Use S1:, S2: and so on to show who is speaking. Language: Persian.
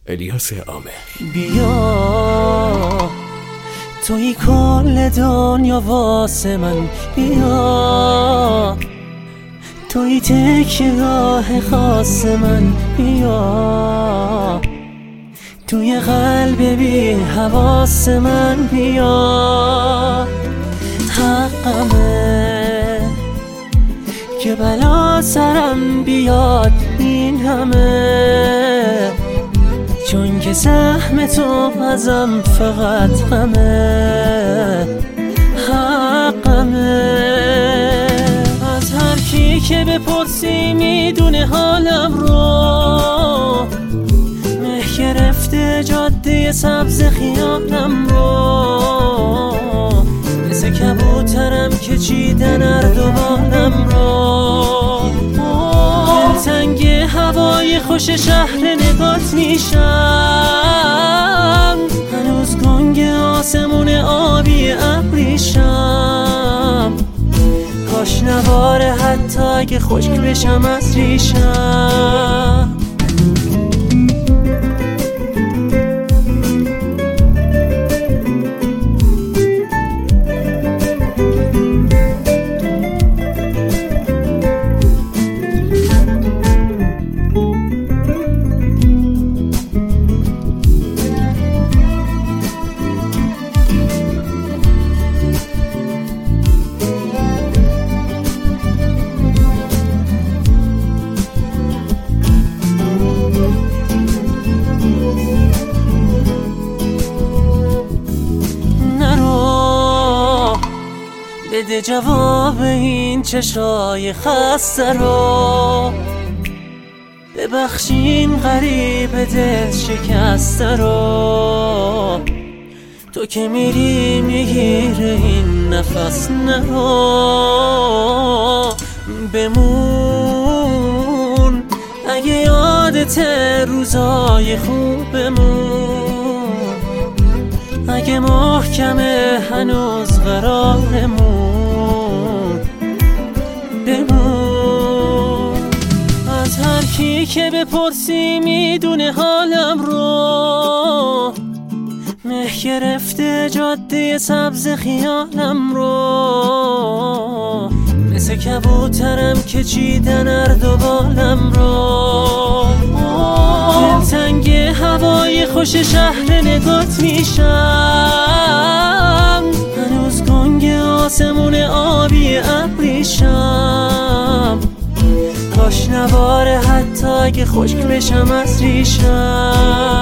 S1: الیاس عامر.
S2: بیا توی کل دنیا واسه من، بیا توی تکیه‌گاه خاص من، بیا توی قلب بی حواس من، بیا حقمه که بلا سرم بیاد این همه، چون که سهم تو ازم فقط غمه، حقمه. از هر کی که بپرسی میدونه حالم رو، مه گرفته جاده سبز خیالم رو، مثل کبوترم که چیدن اردوانم رو، دلتنگ هوای خوش شهر نگات میشم، هنوز گنگ آسمون آبی ابریشم، کاش نباره حتی اگه خشک بشم از ریشم. بده جواب این چشای خسته رو، ببخشین غریب دل شکسته رو، تو که میری میگیره این نفس نرو، بمون اگه یادت روزای خوبمون، اگه محکمه هنوز قرارمون، بمون. از هر کی که بپرسی میدونه حالم رو، مه گرفته جاده سبز خیالم رو، مثل کبوترم که چیدن اردوانم رو، دلتنگ هوای خوش شهر نگات میشم، هنوز گنگ آسمون آبی ابریشم، کاش نباره حتی اگه خشک بشم از ریشم.